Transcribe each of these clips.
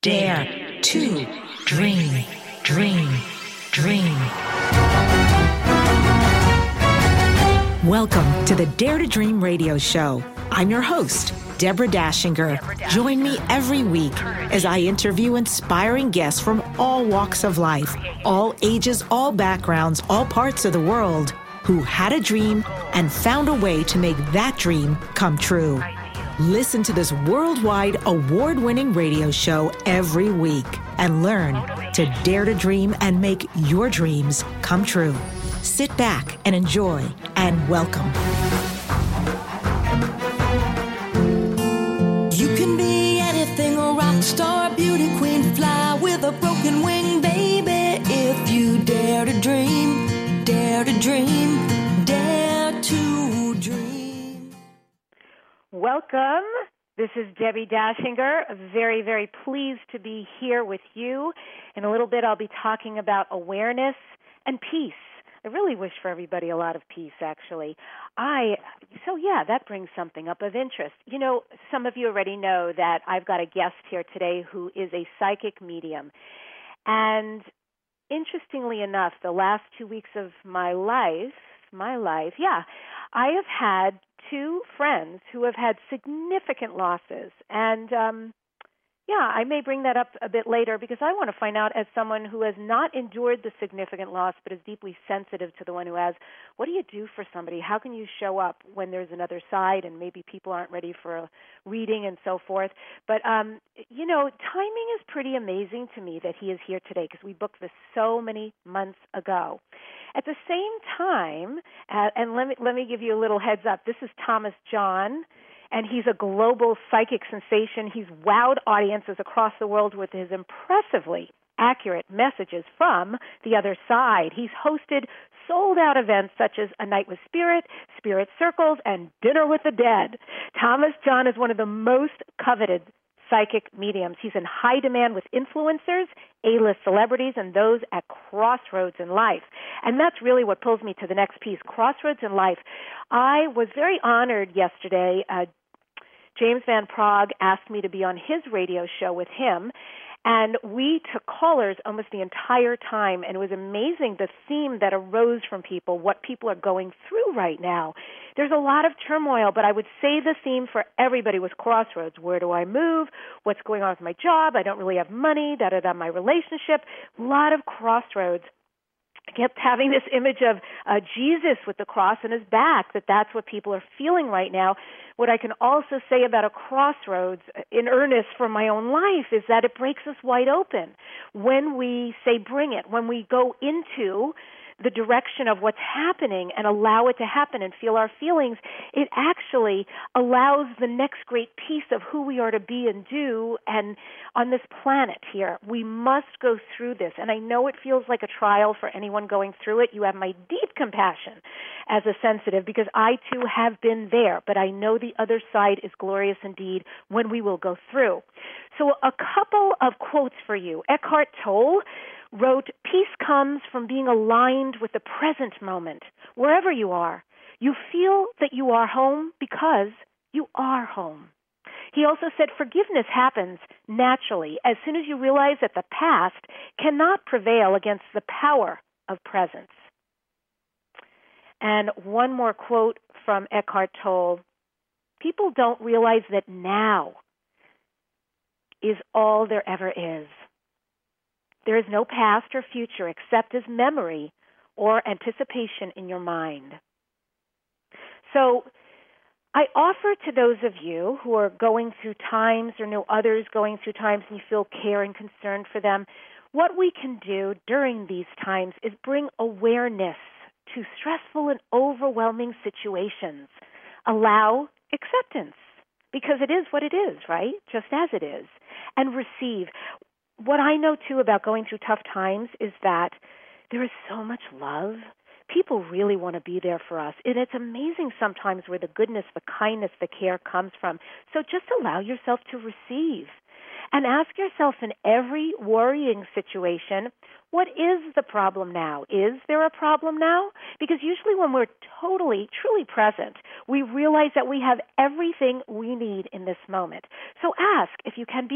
Dare to dream, dream, dream. Welcome to the Dare to Dream radio show. I'm your host, Deborah Dashinger. Join me every week as I interview inspiring guests from all walks of life, all ages, all backgrounds, all parts of the world, who had a dream and found a way to make that dream come true. Listen to this worldwide award-winning radio show every week and learn to dare to dream and make your dreams come true. Sit back and enjoy, and welcome. You can be anything, a rock star, beauty queen, fly with a broken wing, baby. If you dare to dream, dare to dream, dare to dream. Welcome. This is Debbie Dashinger. Very, very pleased to be here with you. In a little bit, I'll be talking about awareness and peace. I really wish for everybody a lot of peace, actually. That brings something up of interest. You know, some of you already know that I've got a guest here today who is a psychic medium. And interestingly enough, the last 2 weeks of my life, I have had two friends who have had significant losses. And, I may bring that up a bit later because I want to find out, as someone who has not endured the significant loss but is deeply sensitive to the one who has, what do you do for somebody? How can you show up when there's another side and maybe people aren't ready for a reading and so forth? But, timing is pretty amazing to me that he is here today because we booked this so many months ago. At the same time, and let me give you a little heads up, this is Thomas John, and he's a global psychic sensation. He's wowed audiences across the world with his impressively accurate messages from the other side. He's hosted sold-out events such as A Night with Spirit, Spirit Circles, and Dinner with the Dead. Thomas John is one of the most coveted psychic mediums. He's in high demand with influencers, A-list celebrities, and those at crossroads in life. And that's really what pulls me to the next piece, crossroads in life. I was very honored yesterday. James Van Praagh asked me to be on his radio show with him, and we took callers almost the entire time, and it was amazing the theme that arose from people, what people are going through right now. There's a lot of turmoil, but I would say the theme for everybody was crossroads. Where do I move? What's going on with my job? I don't really have money, my relationship. A lot of crossroads. I kept having this image of Jesus with the cross on his back, that's what people are feeling right now. What I can also say about a crossroads in earnest for my own life is that it breaks us wide open. When we say bring it, when we go into the direction of what's happening and allow it to happen and feel our feelings, it actually allows the next great piece of who we are to be and do. And on this planet here, we must go through this. And I know it feels like a trial for anyone going through it. You have my deep compassion as a sensitive because I too have been there, but I know the other side is glorious indeed when we will go through. So a couple of quotes for you. Eckhart Tolle wrote, "Peace comes from being aligned with the present moment. Wherever you are, you feel that you are home because you are home." He also said, "Forgiveness happens naturally as soon as you realize that the past cannot prevail against the power of presence." And one more quote from Eckhart Tolle, "People don't realize that now is all there ever is. There is no past or future except as memory or anticipation in your mind." So I offer to those of you who are going through times or know others going through times and you feel care and concern for them, what we can do during these times is bring awareness to stressful and overwhelming situations. Allow acceptance, because it is what it is, right? Just as it is. And receive. What I know, too, about going through tough times is that there is so much love. People really want to be there for us. And it's amazing sometimes where the goodness, the kindness, the care comes from. So just allow yourself to receive. And ask yourself in every worrying situation, what is the problem now? Is there a problem now? Because usually when we're totally, truly present, we realize that we have everything we need in this moment. So ask if you can be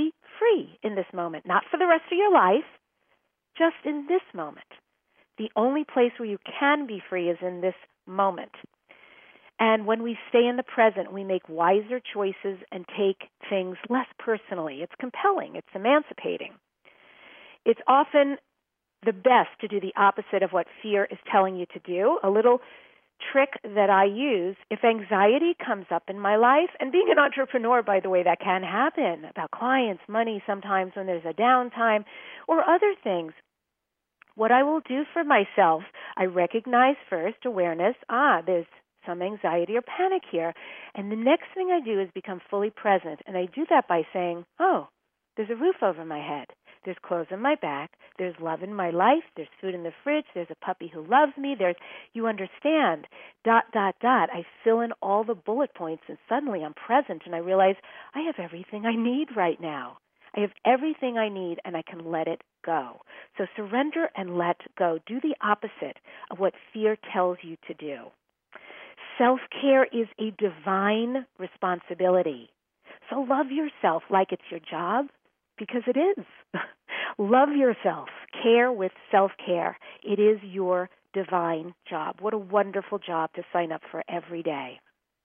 free in this moment, not for the rest of your life, just in this moment. The only place where you can be free is in this moment. And when we stay in the present, we make wiser choices and take things less personally. It's compelling. It's emancipating. It's often the best to do the opposite of what fear is telling you to do. A little trick that I use, if anxiety comes up in my life, and being an entrepreneur, by the way, that can happen, about clients, money sometimes when there's a downtime, or other things, what I will do for myself, I recognize first awareness, there's some anxiety or panic here. And the next thing I do is become fully present. And I do that by saying, there's a roof over my head. There's clothes on my back. There's love in my life. There's food in the fridge. There's a puppy who loves me. You understand, ... I fill in all the bullet points, and suddenly I'm present, and I realize I have everything I need right now. I have everything I need, and I can let it go. So surrender and let go. Do the opposite of what fear tells you to do. Self-care is a divine responsibility. So love yourself like it's your job, because it is. Love yourself. Care with self-care. It is your divine job. What a wonderful job to sign up for every day.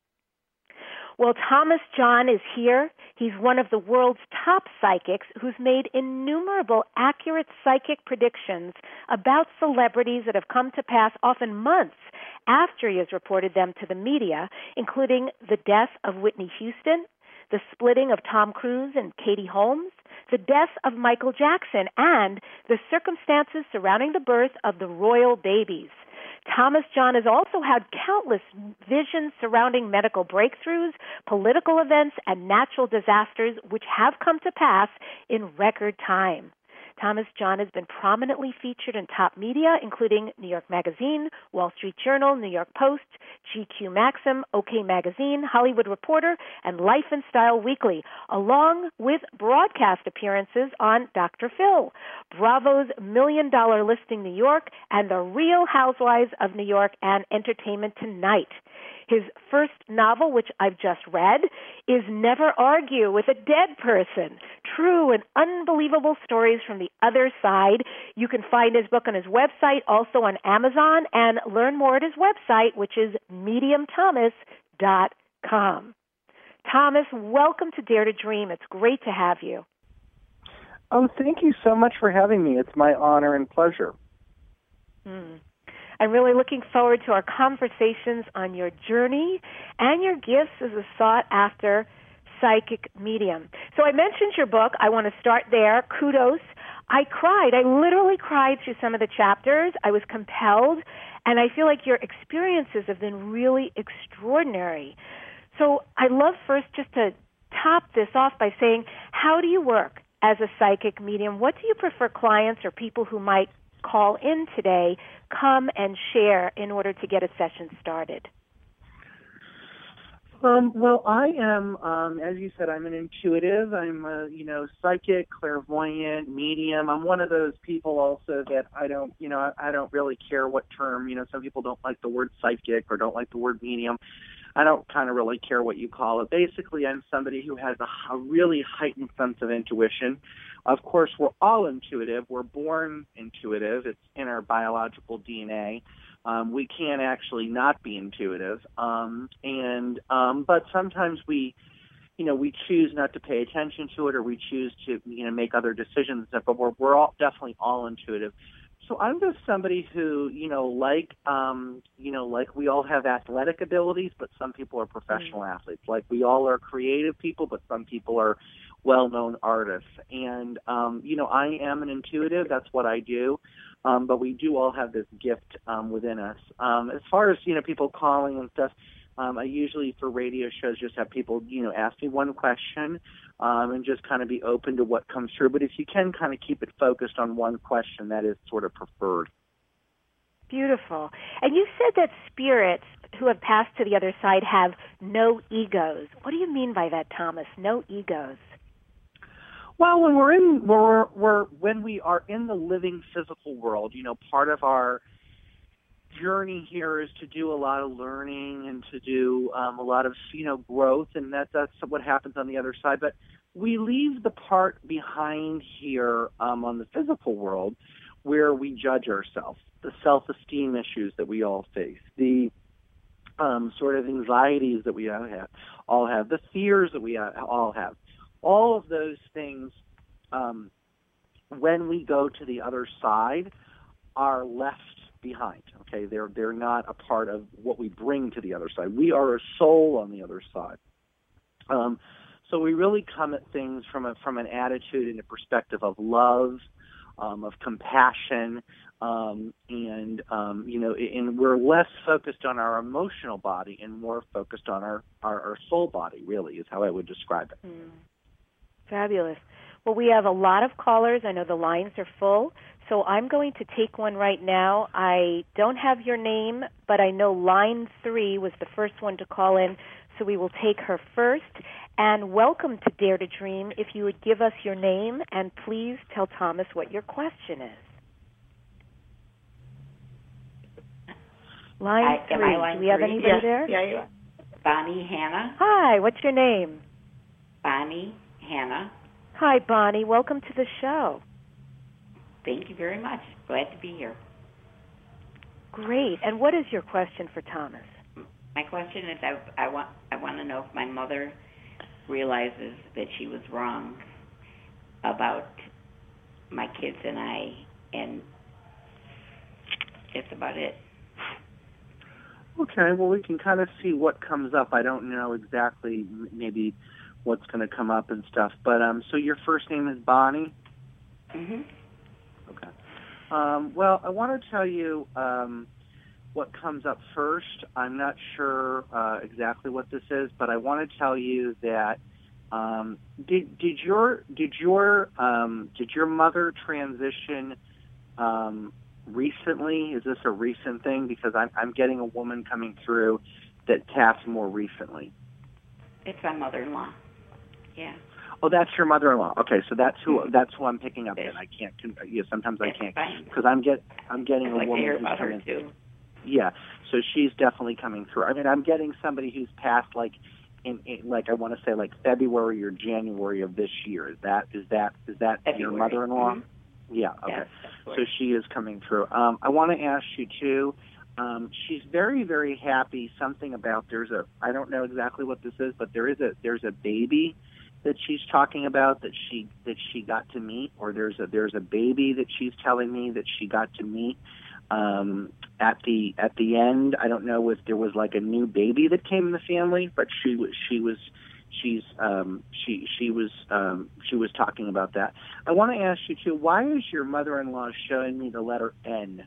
Well, Thomas John is here. He's one of the world's top psychics who's made innumerable accurate psychic predictions about celebrities that have come to pass often months after he has reported them to the media, including the death of Whitney Houston, the splitting of Tom Cruise and Katie Holmes, the death of Michael Jackson, and the circumstances surrounding the birth of the royal babies. Thomas John has also had countless visions surrounding medical breakthroughs, political events, and natural disasters which have come to pass in record time. Thomas John has been prominently featured in top media, including New York Magazine, Wall Street Journal, New York Post, GQ Maxim, OK Magazine, Hollywood Reporter, and Life and Style Weekly, along with broadcast appearances on Dr. Phil, Bravo's $1 Million Listing New York, and The Real Housewives of New York, and Entertainment Tonight. His first novel, which I've just read, is Never Argue with a Dead Person. True and unbelievable stories from the other side. You can find his book on his website, also on Amazon, and learn more at his website, which is mediumthomas.com. Thomas, welcome to Dare to Dream. It's great to have you. Oh, thank you so much for having me. It's my honor and pleasure. I'm really looking forward to our conversations on your journey and your gifts as a sought-after psychic medium. So I mentioned your book. I want to start there. Kudos. I cried. I literally cried through some of the chapters. I was compelled, and I feel like your experiences have been really extraordinary. So I'd love first just to top this off by saying, how do you work as a psychic medium? What do you prefer clients or people who might call in today come and share in order to get a session started? Well, I am, as you said, I'm an intuitive. I'm a, psychic, clairvoyant, medium. I'm one of those people also that I don't really care what term, some people don't like the word psychic or don't like the word medium. I don't kind of really care what you call it. Basically, I'm somebody who has a really heightened sense of intuition. Of course, we're all intuitive. We're born intuitive. It's in our biological DNA. We can't actually not be intuitive. But sometimes we choose not to pay attention to it, or we choose to, make other decisions. But we're all definitely all intuitive. So I'm just somebody who, like we all have athletic abilities, but some people are professional athletes. Like we all are creative people, but some people are well-known artists. And, I am an intuitive. That's what I do. But we do all have this gift within us. As far as, people calling and stuff, I usually for radio shows just have people, ask me one question and just kind of be open to what comes through. But if you can kind of keep it focused on one question, that is sort of preferred. Beautiful. And you said that spirits who have passed to the other side have no egos. What do you mean by that, Thomas? No egos? Well, when when we are in the living physical world, part of our journey here is to do a lot of learning and to do a lot of growth, and that's what happens on the other side. But we leave the part behind here on the physical world where we judge ourselves, the self-esteem issues that we all face, the sort of anxieties that we all have, the fears that we all have. All of those things, when we go to the other side, are left behind. Okay, they're not a part of what we bring to the other side. We are a soul on the other side. So we really come at things from an attitude and a perspective of love, of compassion, and we're less focused on our emotional body and more focused on our soul body. Really, is how I would describe it. Fabulous. Well, we have a lot of callers. I know the lines are full, so I'm going to take one right now. I don't have your name, but I know line 3 was the first one to call in, so we will take her first. And welcome to Dare to Dream. If you would give us your name, and please tell Thomas what your question is. Line 3. Do we have anybody there? Yeah, you are. Bonnie Hanna. Hi, what's your name? Bonnie Hanna. Hi, Bonnie. Welcome to the show. Thank you very much. Glad to be here. Great. And what is your question for Thomas? My question is, I want to know if my mother realizes that she was wrong about my kids and I, and that's about it. Okay, well, we can kind of see what comes up. I don't know exactly maybe what's going to come up and stuff, but so your first name is Bonnie? Mm-hmm. Okay. Well, I want to tell you what comes up first. I'm not sure exactly what this is, but I want to tell you that did your mother transition recently? Is this a recent thing? Because I'm getting a woman coming through that taps more recently. It's my mother-in-law. Yeah. Oh, that's your mother-in-law. Okay, so that's who I'm picking up. And I can't. Yeah, sometimes I can't because I'm getting a woman who's coming through. Yeah, so she's definitely coming through. I mean, I'm getting somebody who's passed like in I want to say like February or January of this year. Is that February. Your mother-in-law? Mm-hmm. Yeah. Okay. Yes, so she is coming through. I want to ask you too. She's very, very happy. Something about I don't know exactly what this is, but there's a baby that she's talking about that she got to meet, or there's a baby that she's telling me that she got to meet at the end. I don't know if there was like a new baby that came in the family, but she was talking about that. I want to ask you too, why is your mother-in-law showing me the letter N?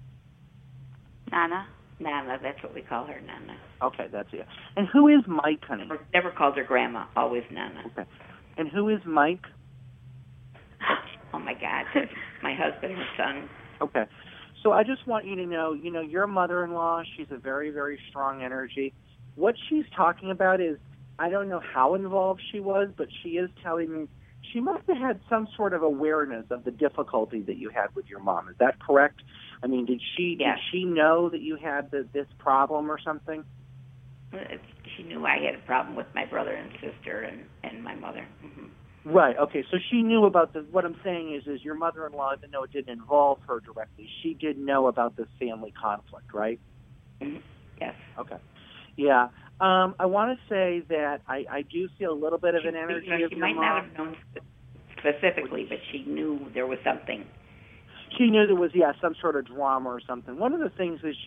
Nana, that's what we call her, Nana. Okay, that's it. And who is Mike, honey? Never called her Grandma, always Nana. Okay. And who is Mike? Oh, my God, that's my husband and son. Okay. So I just want you to know, your mother-in-law, she's a very, very strong energy. What she's talking about is, I don't know how involved she was, but she is telling me she must have had some sort of awareness of the difficulty that you had with your mom. Is that correct? I mean, did she know that you had this problem or something? She knew I had a problem with my brother and sister and my mother. Mm-hmm. Right. Okay. So she knew about what I'm saying is your mother-in-law, even though it didn't involve her directly, she did know about this family conflict, right? Mm-hmm. Yes. Okay. Yeah. I want to say that I do feel a little bit of an energy of your mom. She might not have known specifically, but she knew there was something. She knew there was, some sort of drama or something. One of the things that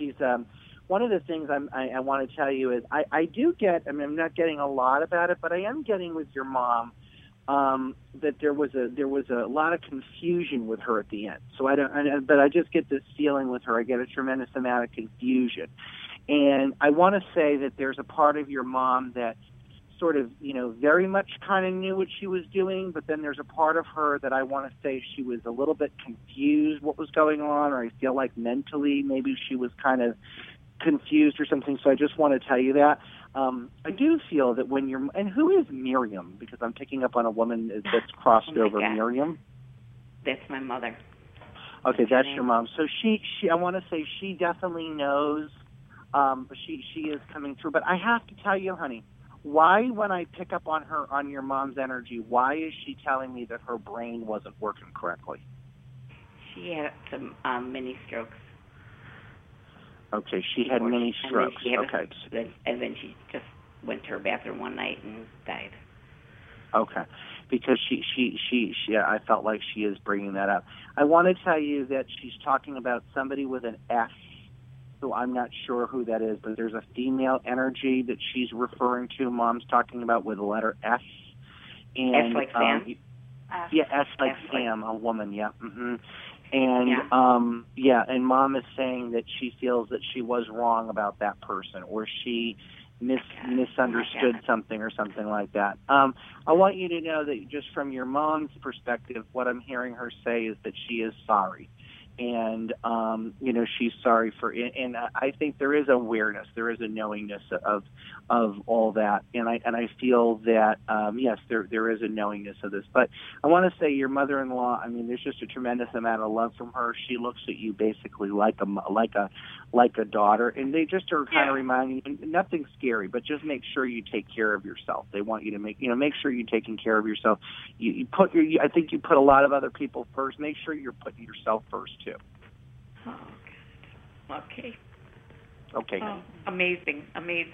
I want to tell you is I do get, I mean, I'm not getting a lot about it, but I am getting with your mom that there was a lot of confusion with her at the end. So but I just get this feeling with her. I get a tremendous amount of confusion. And I want to say that there's a part of your mom that sort of, very much kind of knew what she was doing, but then there's a part of her that I want to say she was a little bit confused what was going on, or I feel like mentally maybe she was kind of confused or something. So I just want to tell you that. I do feel that when and who is Miriam? Because I'm picking up on a woman that's crossed over. God. Miriam? That's my mother. Okay, that's your mom. So she I want to say she definitely knows. But she is coming through. But I have to tell you, honey, Why, when I pick up on your mom's energy, why is she telling me that her brain wasn't working correctly? She had some mini strokes. Okay, she had mini strokes. And then she just went to her bathroom one night and died. Okay, because she I felt like she is bringing that up. I want to tell you that she's talking about somebody with an S, who I'm not sure who that is, but there's a female energy that she's referring to. Mom's talking about with the letter S. And, S like Sam? S like Sam, a woman, yeah. Mm-hmm. And, and Mom is saying that she feels that she was wrong about that person, or she misunderstood something or something like that. I want you to know that just from your mom's perspective, what I'm hearing her say is that she is sorry. And, she's sorry for it. And I think there is awareness, there is a knowingness of all that. And I feel that, yes, there is a knowingness of this. But I want to say your mother-in-law, I mean, there's just a tremendous amount of love from her. She looks at you basically like a daughter. And they just are kind of reminding you, nothing scary, but just make sure you take care of yourself. They want you to make sure you're taking care of yourself. I think you put a lot of other people first. Make sure you're putting yourself first, too. Oh, okay. Okay. Oh, amazing.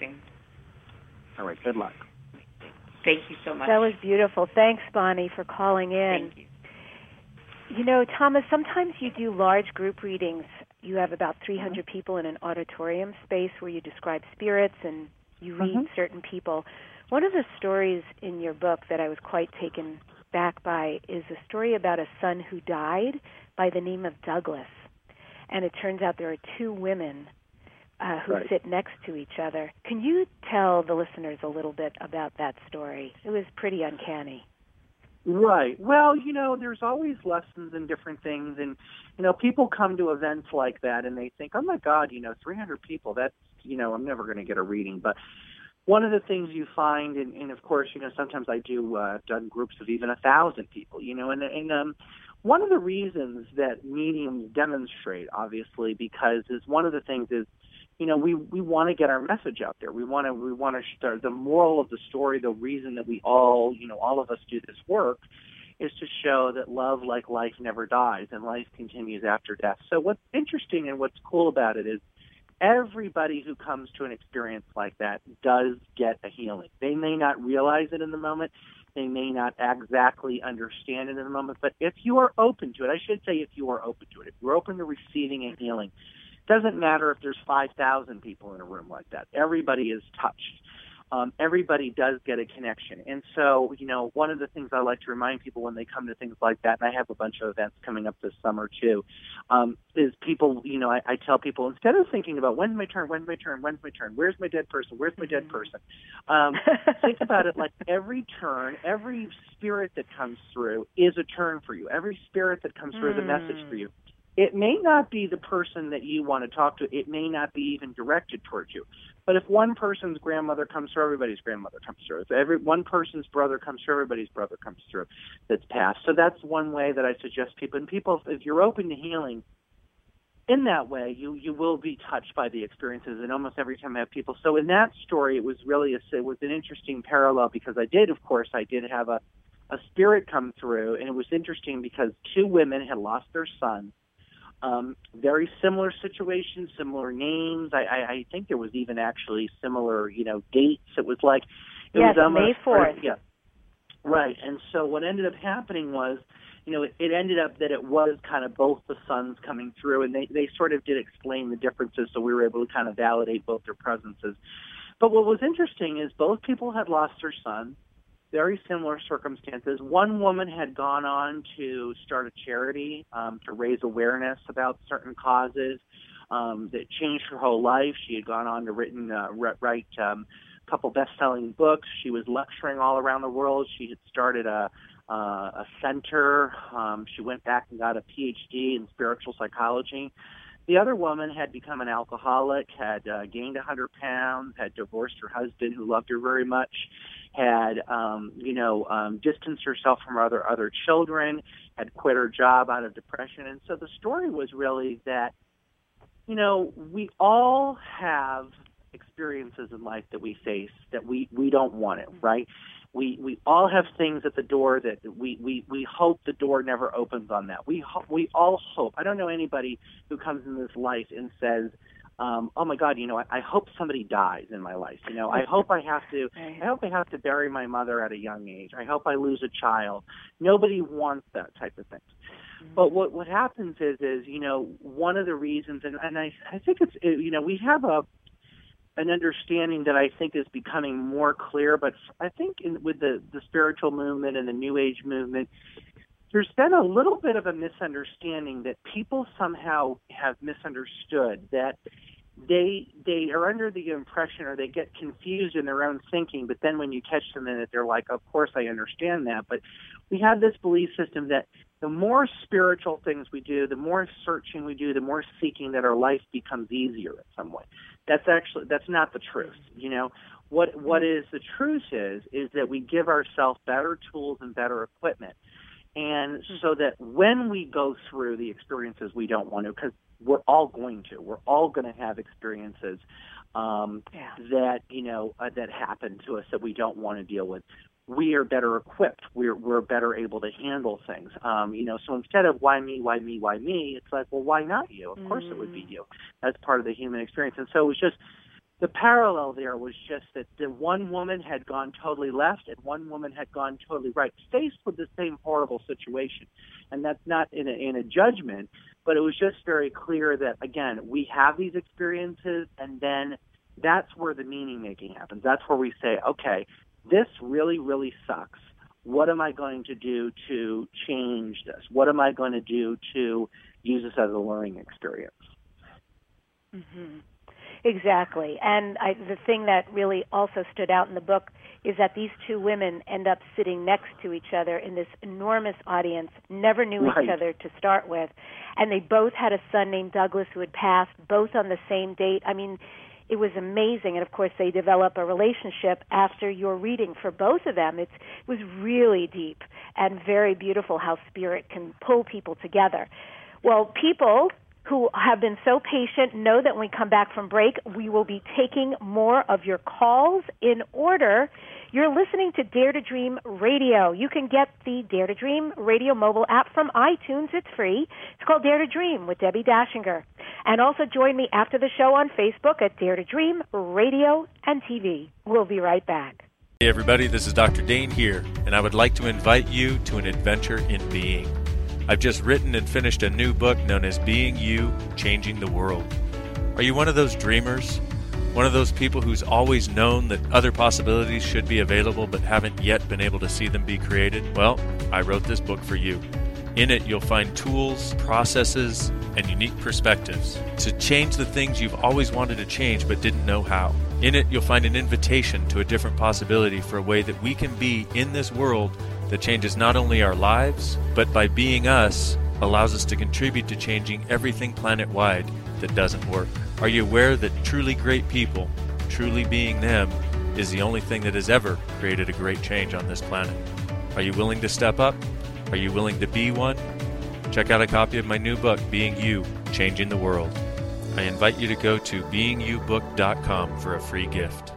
All right. Good luck. Thank you so much. That was beautiful. Thanks, Bonnie, for calling in. Thank you. You know, Thomas, sometimes you do large group readings. You have about 300 people in an auditorium space where you describe spirits and you read certain people. One of the stories in your book that I was quite taken back by is a story about a son who died by the name of Douglas. And it turns out there are two women who sit next to each other. Can you tell the listeners a little bit about that story? It was pretty uncanny. Right. Well, there's always lessons in different things. And, people come to events like that and they think, oh, my God, 300 people, that's, I'm never going to get a reading. But one of the things you find, and of course, sometimes I do done groups of even 1,000 people, and one of the reasons that mediums demonstrate, obviously, because one of the things is, we want to get our message out there. We want to start the moral of the story. The reason that we all of us do this work is to show that love, like life, never dies and life continues after death. So what's interesting and what's cool about it is everybody who comes to an experience like that does get a healing. They may not realize it in the moment. They may not exactly understand it in the moment. But if you are open to it, I should say if you are open to it, if you're open to receiving a healing, doesn't matter if there's 5,000 people in a room like that. Everybody is touched. Everybody does get a connection. And so, one of the things I like to remind people when they come to things like that, and I have a bunch of events coming up this summer too, is people, I tell people, instead of thinking about when's my turn, where's my dead person, think about it like every turn, every spirit that comes through is a turn for you. Every spirit that comes through is a message for you. It may not be the person that you want to talk to. It may not be even directed towards you. But if one person's grandmother comes through, everybody's grandmother comes through. If one person's brother comes through, everybody's brother comes through that's passed. So that's one way that I suggest people. And people, if you're open to healing, in that way, you will be touched by the experiences. And almost every time I have people. So in that story, it was an interesting parallel because I did have a spirit come through. And it was interesting because two women had lost their son. Very similar situations, similar names. I think there was even actually similar, dates. It was like it was almost May 4th. Yeah, right. And so what ended up happening was, it ended up that it was kind of both the sons coming through, and they sort of did explain the differences, so we were able to kind of validate both their presences. But what was interesting is both people had lost their son. Very similar circumstances. One woman had gone on to start a charity to raise awareness about certain causes that changed her whole life. She had gone on to write a couple best-selling books. She was lecturing all around the world. She had started a center. She went back and got a PhD in spiritual psychology. The other woman had become an alcoholic, had gained 100 pounds, had divorced her husband who loved her very much, had, distanced herself from her other children, had quit her job out of depression. And so the story was really that, we all have experiences in life that we face that we don't want it, right? We all have things at the door that we hope the door never opens on that. We all hope. I don't know anybody who comes in this life and says, oh my God, I hope somebody dies in my life. I hope I have to bury my mother at a young age. I hope I lose a child. Nobody wants that type of thing. Mm-hmm. But what happens is one of the reasons, and I think it's, we have an understanding that I think is becoming more clear, but I think with the spiritual movement and the New Age movement, there's been a little bit of a misunderstanding that people somehow have misunderstood, that they are under the impression, or they get confused in their own thinking, but then when you catch them in it, they're like, of course I understand that. But we have this belief system that the more spiritual things we do, the more searching we do, the more seeking, that our life becomes easier in some way. That's not the truth. What is the truth is that we give ourselves better tools and better equipment. And so that when we go through the experiences we don't want to, because we're all going to have experiences that happen to us that we don't want to deal with. We are better equipped. We're better able to handle things. So instead of why me, it's like, well, why not you? Of course it would be you. That's part of the human experience. And so it was just, the parallel there was just that the one woman had gone totally left and one woman had gone totally right, faced with the same horrible situation. And that's not in a judgment, but it was just very clear that, again, we have these experiences, and then that's where the meaning-making happens. That's where we say, okay, this really, really sucks. What am I going to do to change this? What am I going to do to use this as a learning experience? Mm-hmm. Exactly. And the thing that really also stood out in the book is that these two women end up sitting next to each other in this enormous audience, never knew each other to start with, and they both had a son named Douglas who had passed, both on the same date. I mean, it was amazing. And, of course, they develop a relationship after your reading for both of them. It was really deep and very beautiful how spirit can pull people together. Well, people who have been so patient know that when we come back from break, we will be taking more of your calls in order. You're listening to Dare to Dream Radio. You can get the Dare to Dream Radio mobile app from iTunes. It's free. It's called Dare to Dream with Debbie Dashinger. And also join me after the show on Facebook at Dare to Dream Radio and TV. We'll be right back. Hey everybody, this is Dr. Dane here, and I would like to invite you to an adventure in being. I've just written and finished a new book known as Being You, Changing the World. Are you one of those dreamers? One of those people who's always known that other possibilities should be available but haven't yet been able to see them be created? Well, I wrote this book for you. In it, you'll find tools, processes, and unique perspectives to change the things you've always wanted to change but didn't know how. In it, you'll find an invitation to a different possibility for a way that we can be in this world that changes not only our lives, but by being us, allows us to contribute to changing everything planet-wide that doesn't work. Are you aware that truly great people, truly being them, is the only thing that has ever created a great change on this planet? Are you willing to step up? Are you willing to be one? Check out a copy of my new book, Being You, Changing the World. I invite you to go to beingyoubook.com for a free gift.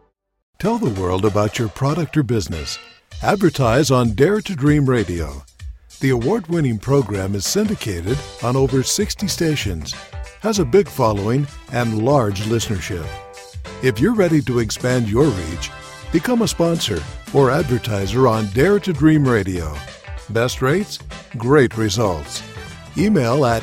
Tell the world about your product or business. Advertise on Dare to Dream Radio. The award-winning program is syndicated on over 60 stations, has a big following, and large listenership. If you're ready to expand your reach, become a sponsor or advertiser on Dare to Dream Radio. Best rates? Great results. Email at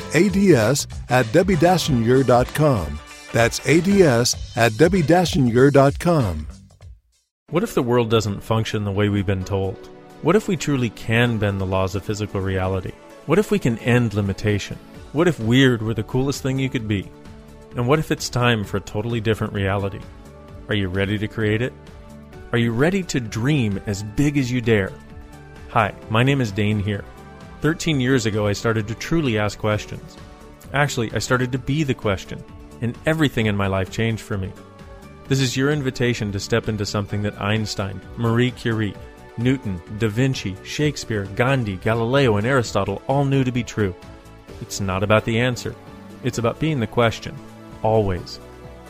ads@debbiedashinger.com. That's ads@debbiedashinger.com. What if the world doesn't function the way we've been told? What if we truly can bend the laws of physical reality? What if we can end limitation? What if weird were the coolest thing you could be? And what if it's time for a totally different reality? Are you ready to create it? Are you ready to dream as big as you dare? Hi, my name is Dane here. 13 years ago, I started to truly ask questions. Actually, I started to be the question, and everything in my life changed for me. This is your invitation to step into something that Einstein, Marie Curie, Newton, Da Vinci, Shakespeare, Gandhi, Galileo, and Aristotle all knew to be true. It's not about the answer. It's about being the question. Always.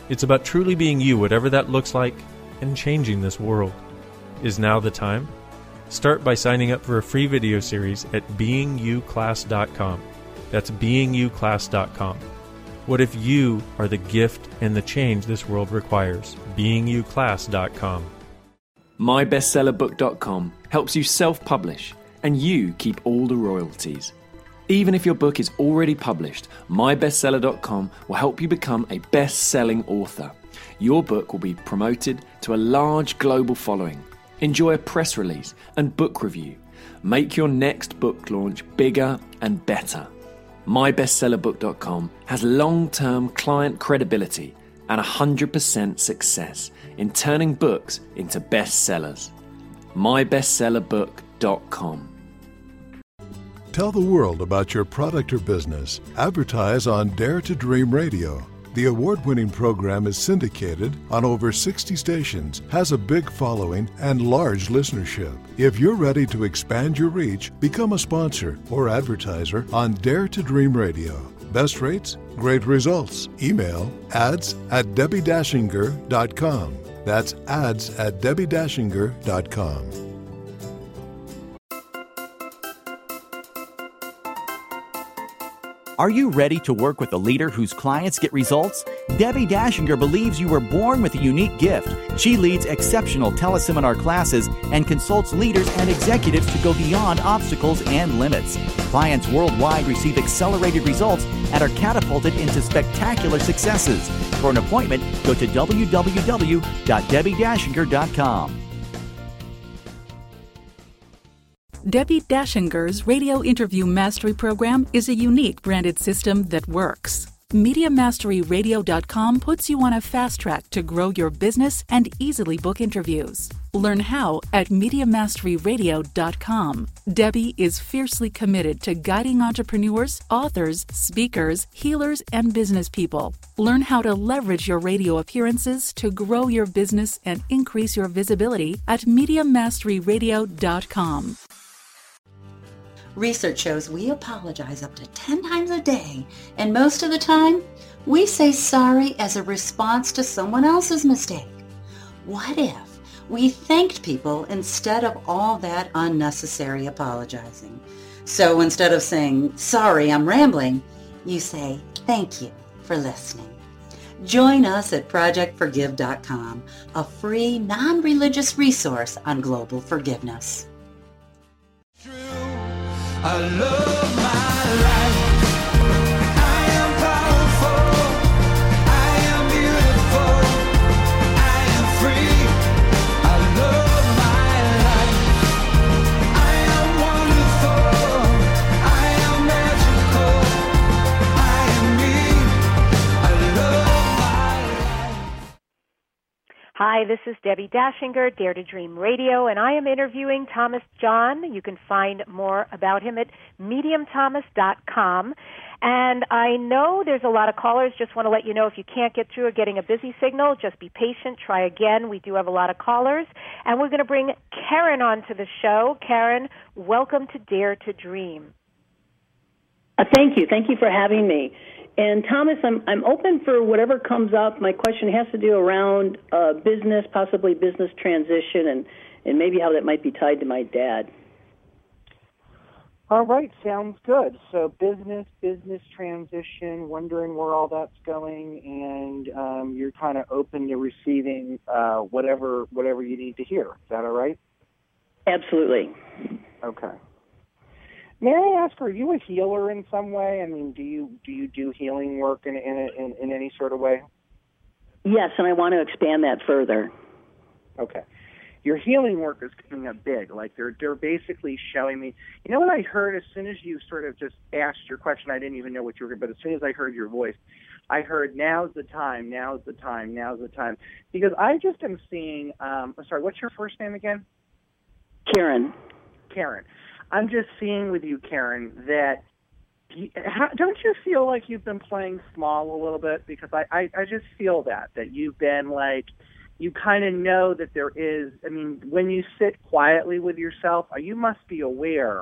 It's about truly being you, whatever that looks like, and changing this world. Is now the time? Start by signing up for a free video series at beingyouclass.com. That's beingyouclass.com. What if you are the gift and the change this world requires? beingyouclass.com. MyBestsellerBook.com helps you self-publish, and you keep all the royalties. Even if your book is already published, MyBestseller.com will help you become a best-selling author. Your book will be promoted to a large global following. Enjoy a press release and book review. Make your next book launch bigger and better. MyBestsellerBook.com has long-term client credibility and 100% success in turning books into bestsellers. MyBestsellerBook.com. Tell the world about your product or business. Advertise on Dare to Dream Radio. The award-winning program is syndicated on over 60 stations, has a big following, and large listenership. If you're ready to expand your reach, become a sponsor or advertiser on Dare to Dream Radio. Best rates, great results. Email ads@DebbieDashinger.com. That's ads@DebbieDashinger.com. Are you ready to work with a leader whose clients get results? Debbie Dashinger believes you were born with a unique gift. She leads exceptional teleseminar classes and consults leaders and executives to go beyond obstacles and limits. Clients worldwide receive accelerated results and are catapulted into spectacular successes. For an appointment, go to www.DebbieDashinger.com. Debbie Dashinger's Radio Interview Mastery Program is a unique branded system that works. MediaMasteryRadio.com puts you on a fast track to grow your business and easily book interviews. Learn how at MediaMasteryRadio.com. Debbie is fiercely committed to guiding entrepreneurs, authors, speakers, healers, and business people. Learn how to leverage your radio appearances to grow your business and increase your visibility at MediaMasteryRadio.com. Research shows we apologize up to 10 times a day, and most of the time, we say sorry as a response to someone else's mistake. What if we thanked people instead of all that unnecessary apologizing? So instead of saying, sorry, I'm rambling, you say, thank you for listening. Join us at ProjectForgive.com, a free, non-religious resource on global forgiveness. I love my life. I am powerful. I am beautiful. I am free. I love my life. I am wonderful. I am magical. I am me. I love my life. Hi, this is Debbie Dashinger, Dare to Dream Radio, and I am interviewing Thomas John. You can find more about him at mediumthomas.com. And I know there's a lot of callers. Just want to let you know if you can't get through or getting a busy signal, just be patient. Try again. We do have a lot of callers. And we're going to bring Karen onto the show. Karen, welcome to Dare to Dream. Thank you. Thank you for having me. And Thomas, I'm open for whatever comes up. My question has to do around business, possibly business transition, and maybe how that might be tied to my dad. All right, sounds good. So business transition, wondering where all that's going, and you're kind of open to receiving whatever you need to hear. Is that all right? Absolutely. Okay. May I ask, are you a healer in some way? I mean, do you do healing work in any sort of way? Yes, and I want to expand that further. Okay. Your healing work is coming up big. Like they're basically showing me. You know what I heard as soon as you sort of just asked your question? I didn't even know what you were, but as soon as I heard your voice, I heard now's the time, now's the time, now's the time. Because I just am seeing. Sorry, what's your first name again? Karen. Karen. I'm just seeing with you, Karen, that don't you feel like you've been playing small a little bit? Because I just feel that you've been like, you kind of know that there is, I mean, when you sit quietly with yourself, you must be aware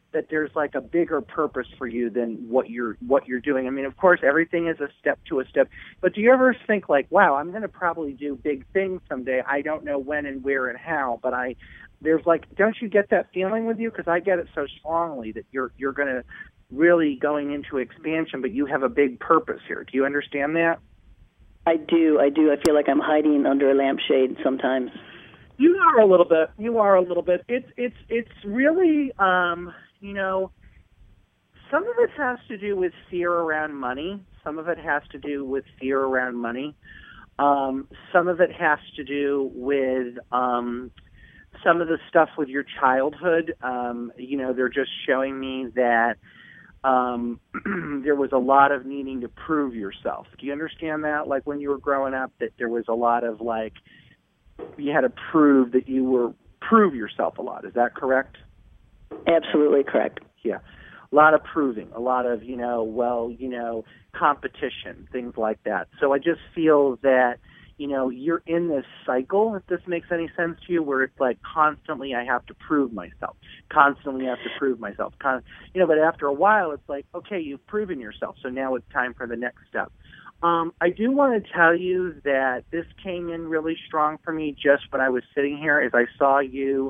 that there's like a bigger purpose for you than what you're doing. I mean, of course, everything is a step to a step, but do you ever think like, wow, I'm going to probably do big things someday. I don't know when and where and how, but there's like, don't you get that feeling with you? Because I get it so strongly that you're going to really going into expansion, but you have a big purpose here. Do you understand that? I do. I feel like I'm hiding under a lampshade sometimes. You are a little bit. It's really, you know, some of it has to do with fear around money. Some of it has to do with fear around money. Some of it has to do with some of the stuff with your childhood. You know, they're just showing me that there was a lot of needing to prove yourself. Do you understand that? Like when you were growing up, that there was a lot of like, you had to prove yourself a lot. Is that correct? Absolutely correct. Yeah. A lot of proving, a lot of, competition, things like that. So I just feel that, you're in this cycle, if this makes any sense to you, where it's like constantly I have to prove myself. Constantly I have to prove myself. But after a while it's like, okay, you've proven yourself, so now it's time for the next step. I do want to tell you that this came in really strong for me just when I was sitting here, as I saw you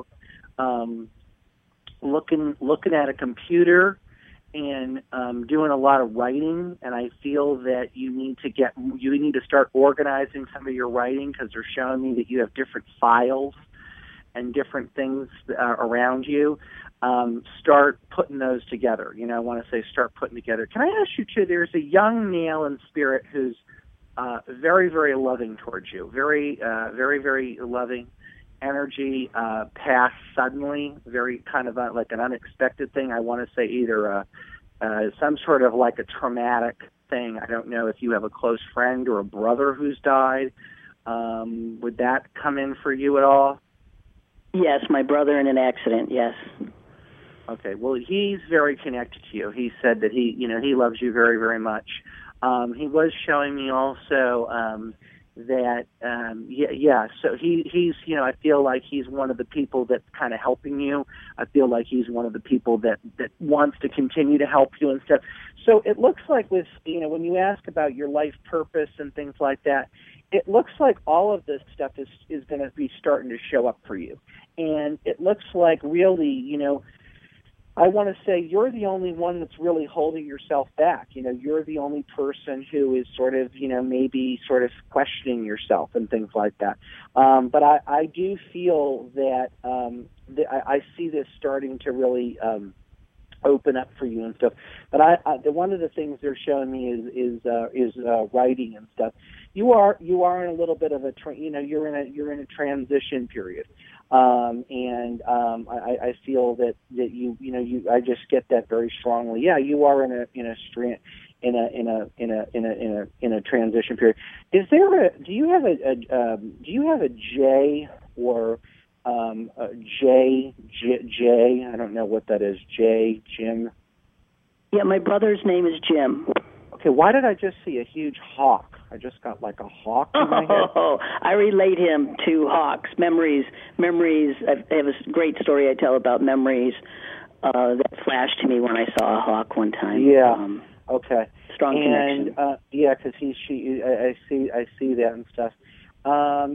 looking at a computer and doing a lot of writing, and I feel that you need to start organizing some of your writing, because they're showing me that you have different files and different things around you. Start putting those together. I want to say start putting together. Can I ask you too, there's a young male in spirit who's very, very loving towards you, very, very loving energy, passed suddenly, very kind of like an unexpected thing. I want to say either some sort of like a traumatic thing. I don't know if you have a close friend or a brother who's died. Would that come in for you at all? Yes, my brother in an accident, yes. Okay, well, he's very connected to you. He said that he loves you very, very much. He was showing me also that, so he's, I feel like he's one of the people that's kind of helping you. I feel like he's one of the people that wants to continue to help you and stuff. So it looks like with, when you ask about your life purpose and things like that, it looks like all of this stuff is going to be starting to show up for you. And it looks like really, I want to say you're the only one that's really holding yourself back. You're the only person who is sort of, maybe sort of questioning yourself and things like that. But I do feel that I see this starting to really open up for you and stuff. But one of the things they're showing me is writing and stuff. You are in a little bit of a you're in a transition period. I feel that I just get that very strongly. Yeah, you are in a transition period. Do you have a J or a J? I don't know what that is. J, Jim. Yeah, my brother's name is Jim. Okay, why did I just see a huge hawk? I just got like a hawk in my head. Oh, I relate him to hawks. Memories. I have a great story I tell about memories that flashed to me when I saw a hawk one time. Yeah. Okay. Strong connection. Yeah, because I see that and stuff. I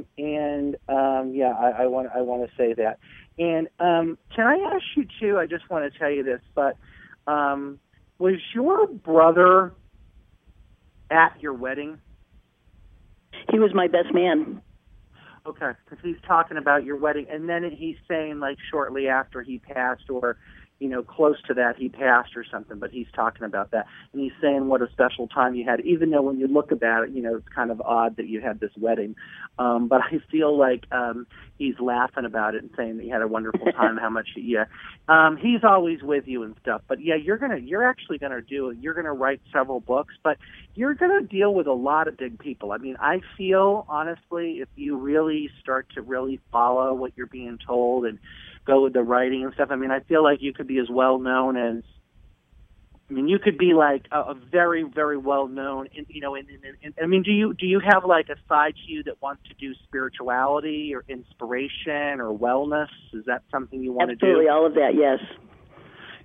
want to say that. And can I ask you too? I just want to tell you this, but was your brother at your wedding? He was my best man. Okay, because he's talking about your wedding, and then he's saying like shortly after he passed, or close to that he passed or something, but he's talking about that, and he's saying what a special time you had, even though when you look about it, it's kind of odd that you had this wedding, but I feel like he's laughing about it and saying that you had a wonderful time, how much, he's always with you and stuff, but yeah, you're going to write several books, but you're going to deal with a lot of big people. I mean, I feel, honestly, if you really start to really follow what you're being told and go with the writing and stuff, I mean, I feel like you could be as well known as, you could be like a very, very well known, do you have like a side to you that wants to do spirituality or inspiration or wellness? Is that something you want to do? Absolutely, all of that, yes.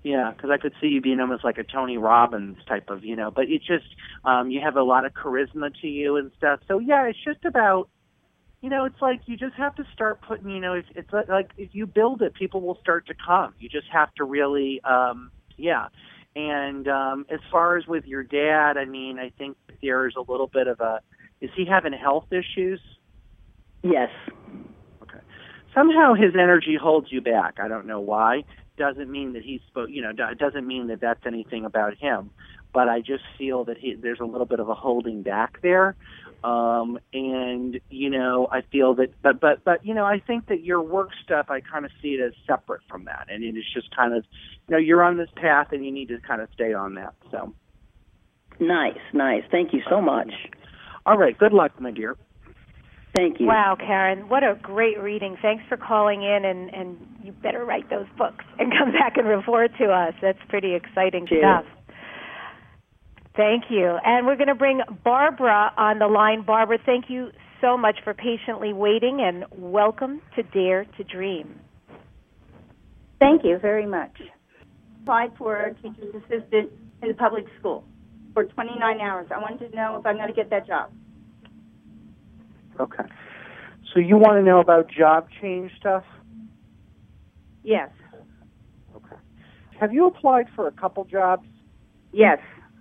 Yeah, because I could see you being almost like a Tony Robbins type of, but it's just, you have a lot of charisma to you and stuff. So, yeah, it's just about, it's like you just have to start putting, it's like if you build it, people will start to come. You just have to really, yeah. And as far as with your dad, I mean, I think there's a little bit of is he having health issues? Yes. Okay. Somehow his energy holds you back. I don't know why. Doesn't mean that it doesn't mean that that's anything about him. But I just feel that there's a little bit of a holding back there. And, I feel that, but I think that your work stuff, I kind of see it as separate from that. And it is just kind of, you're on this path and you need to kind of stay on that. So. Nice. Thank you so much. All right. Good luck, my dear. Thank you. Wow, Karen, what a great reading. Thanks for calling in, and you better write those books and come back and report to us. That's pretty exciting stuff. Thank you. And we're going to bring Barbara on the line. Barbara, thank you so much for patiently waiting, and welcome to Dare to Dream. Thank you very much. Applied for a teacher's assistant in the public school for 29 hours. I wanted to know if I'm going to get that job. Okay. So you want to know about job change stuff? Yes. Okay. Have you applied for a couple jobs? Yes.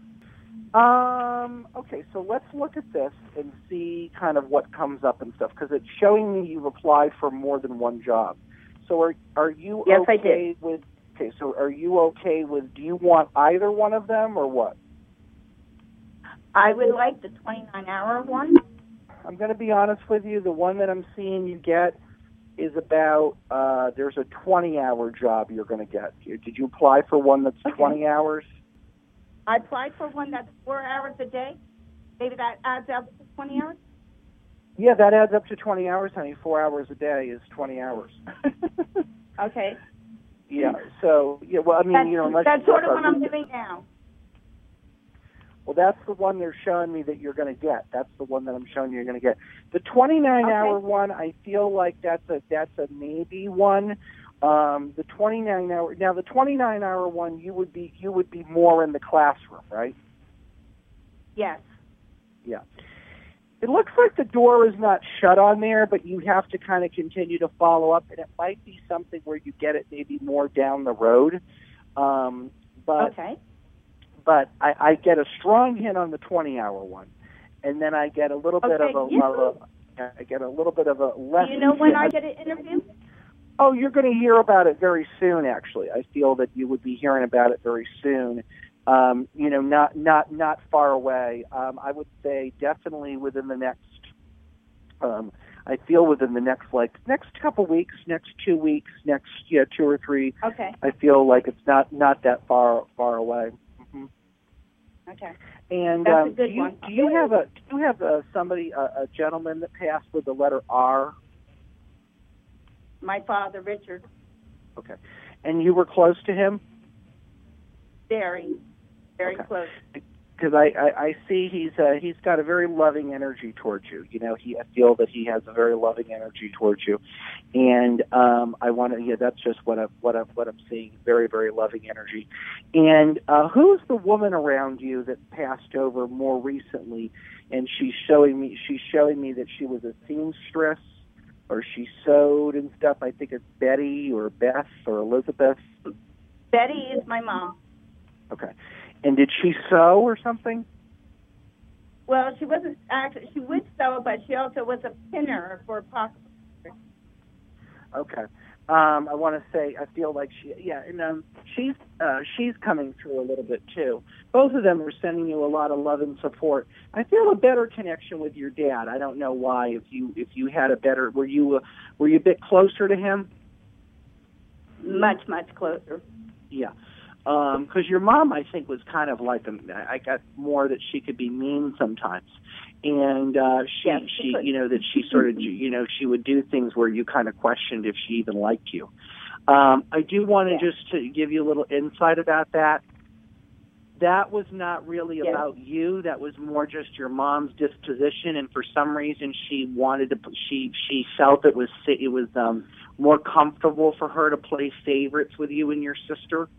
Okay, so let's look at this and see kind of what comes up and stuff, because it's showing me you've applied for more than one job. So are you yes, okay I did. with, okay, so are you okay with, do you want either one of them or what? I would like the 29-hour one. I'm going to be honest with you. The one that I'm seeing you get is about, there's a 20-hour job you're going to get. Did you apply for one that's 20 hours? I applied for one that's 4 hours a day. Maybe that adds up to 20 hours? Yeah, that adds up to 20 hours, honey. 4 hours a day is 20 hours. Okay. Yeah, so, yeah, well, I mean, that's sort of what I'm doing now. Well, that's the one they're showing me that you're going to get. That's the one that I'm showing you you're going to get. The 29-hour one, I feel like that's a maybe one. The 29-hour, now the 29-hour one, you would be more in the classroom, right? Yes. Yeah. It looks like the door is not shut on there, but you have to kind of continue to follow up, and it might be something where you get it maybe more down the road. Okay. But I get a strong hint on the 20-hour one, and then I get a little bit of I get a little bit of a less. Do you know when I get an interview? Oh, you're going to hear about it very soon. Actually, I feel that you would be hearing about it very soon. Not far away. I would say definitely within the next. I feel within the next couple weeks, next 2 weeks, next 2 or 3. Okay. I feel like it's not that far away. Okay. And that's a good one. Do you have somebody, a gentleman that passed with the letter R? My father, Richard. Okay. And you were close to him? Very close. Because I see he's got a very loving energy towards you. I feel that he has a very loving energy towards you, and I want to. Yeah, that's just what I'm seeing. Very, very loving energy. And who's the woman around you that passed over more recently? And she's showing me that she was a seamstress, or she sewed and stuff. I think it's Betty or Beth or Elizabeth. Betty is my mom. Okay. And did she sew or something? Well, she wasn't actually. She would sew, but she also was a pinner for pocket. Okay. I want to say I feel like she's coming through a little bit too. Both of them are sending you a lot of love and support. I feel a better connection with your dad. I don't know why. If you had a better, were you a bit closer to him? Much closer. Yeah. Because your mom, I think, was kind of like I got more that she could be mean sometimes, and she sort of, she would do things where you kind of questioned if she even liked you. I do want to just to give you a little insight about that. That was not really about you. That was more just your mom's disposition, and for some reason, she wanted to. She felt it was more comfortable for her to play favorites with you and your sister.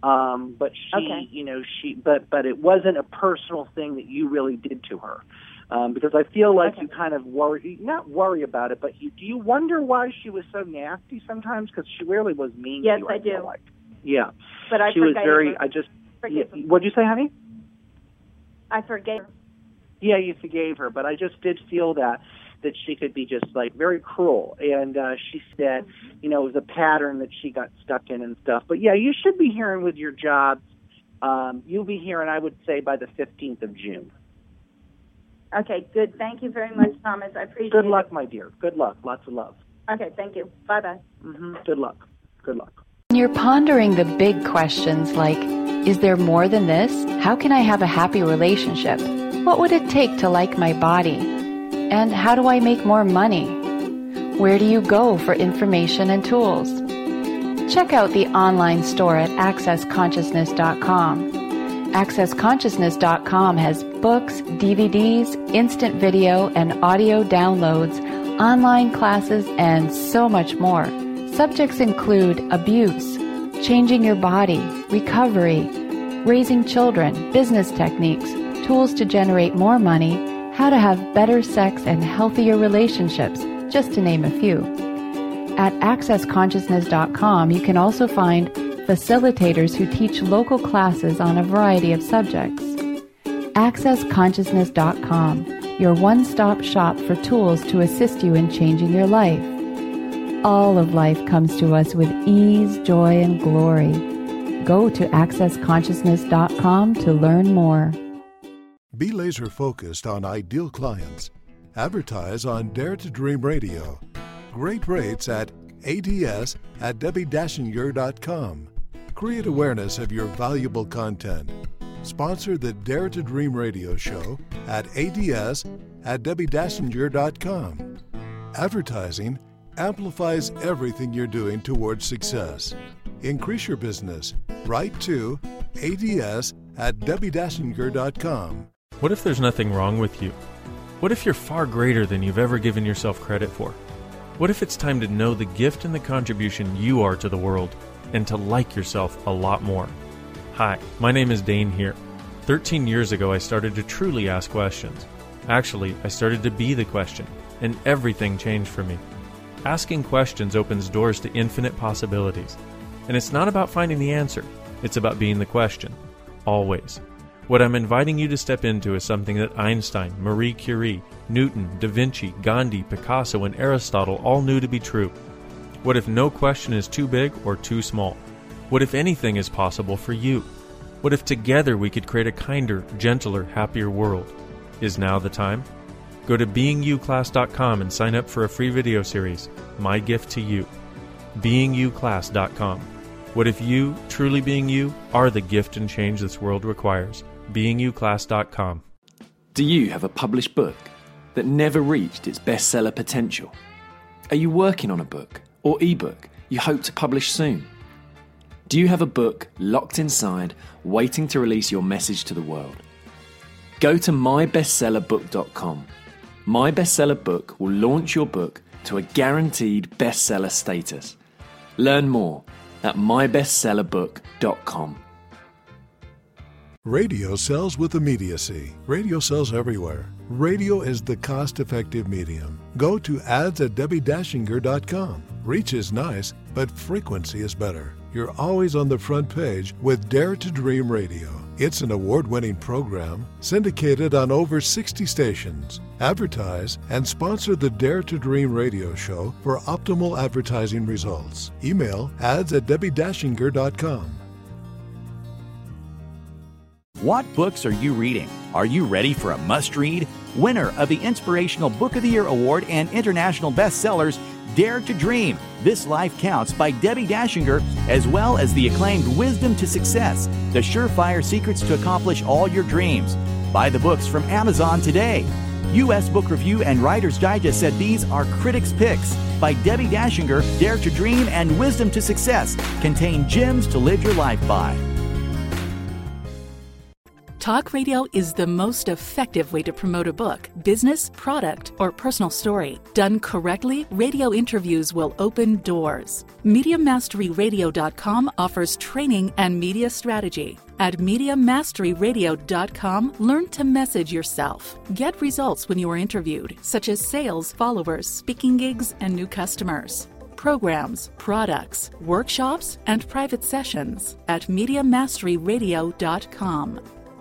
But she, but it wasn't a personal thing that you really did to her. Because I feel like you kind of not worry about it, but do you wonder why she was so nasty sometimes? Because she really was mean to you. Yes, I do. Like. Yeah. But she was very, what'd you say, honey? I forgave her. Yeah, you forgave her, but I just did feel that she could be just like very cruel. And she said, it was a pattern that she got stuck in and stuff. But yeah, you should be hearing with your jobs. You'll be hearing, I would say, by the 15th of June. Okay, good. Thank you very much, Thomas. I appreciate it. Good luck, my dear. Good luck. Lots of love. Okay, thank you. Bye-bye. Good luck. Good luck. When you're pondering the big questions like, is there more than this? How can I have a happy relationship? What would it take to like my body? And how do I make more money? Where do you go for information and tools? Check out the online store at accessconsciousness.com. AccessConsciousness.com has books, DVDs, instant video and audio downloads, online classes, and so much more. Subjects include abuse, changing your body, recovery, raising children, business techniques, tools to generate more money, how to have better sex and healthier relationships, just to name a few. At AccessConsciousness.com, you can also find facilitators who teach local classes on a variety of subjects. AccessConsciousness.com, your one-stop shop for tools to assist you in changing your life. All of life comes to us with ease, joy, and glory. Go to AccessConsciousness.com to learn more. Be laser focused on ideal clients. Advertise on Dare to Dream Radio. Great rates at ads@debbie-dachinger.com. Create awareness of your valuable content. Sponsor the Dare to Dream radio show at ads@debbie-dachinger.com. Advertising amplifies everything you're doing towards success. Increase your business. Write to ads@debbie-dachinger.com. What if there's nothing wrong with you? What if you're far greater than you've ever given yourself credit for? What if it's time to know the gift and the contribution you are to the world and to like yourself a lot more? Hi, my name is Dane here. 13 years ago, I started to truly ask questions. Actually, I started to be the question, and everything changed for me. Asking questions opens doors to infinite possibilities. And it's not about finding the answer, it's about being the question. Always. What I'm inviting you to step into is something that Einstein, Marie Curie, Newton, Da Vinci, Gandhi, Picasso, and Aristotle all knew to be true. What if no question is too big or too small? What if anything is possible for you? What if together we could create a kinder, gentler, happier world? Is now the time? Go to beingyouclass.com and sign up for a free video series, My Gift to You. beingyouclass.com. What if you, truly being you, are the gift and change this world requires? beingyouclass.com. Do you have a published book that never reached its bestseller potential? Are you working on a book or ebook you hope to publish soon? Do you have a book locked inside, waiting to release your message to the world? Go to mybestsellerbook.com. My Bestseller Book will launch your book to a guaranteed bestseller status. Learn more at mybestsellerbook.com. Radio sells with immediacy. Radio sells everywhere. Radio is the cost-effective medium. Go to ads@debbie-dachinger.com. Reach is nice, but frequency is better. You're always on the front page with Dare to Dream Radio. It's an award-winning program syndicated on over 60 stations. Advertise and sponsor the Dare to Dream radio show for optimal advertising results. Email ads@debbie-dachinger.com. What books are you reading? Are you ready for a must-read? Winner of the Inspirational Book of the Year Award and international bestsellers, Dare to Dream, This Life Counts by Debbie Dachinger, as well as the acclaimed Wisdom to Success, The Surefire Secrets to Accomplish All Your Dreams. Buy the books from Amazon today. U.S. Book Review and Writer's Digest said these are critics' picks. By Debbie Dachinger, Dare to Dream and Wisdom to Success contain gems to live your life by. Talk radio is the most effective way to promote a book, business, product, or personal story. Done correctly, radio interviews will open doors. MediaMasteryRadio.com offers training and media strategy. At MediaMasteryRadio.com, learn to message yourself. Get results when you are interviewed, such as sales, followers, speaking gigs, and new customers. Programs, products, workshops, and private sessions at MediaMasteryRadio.com.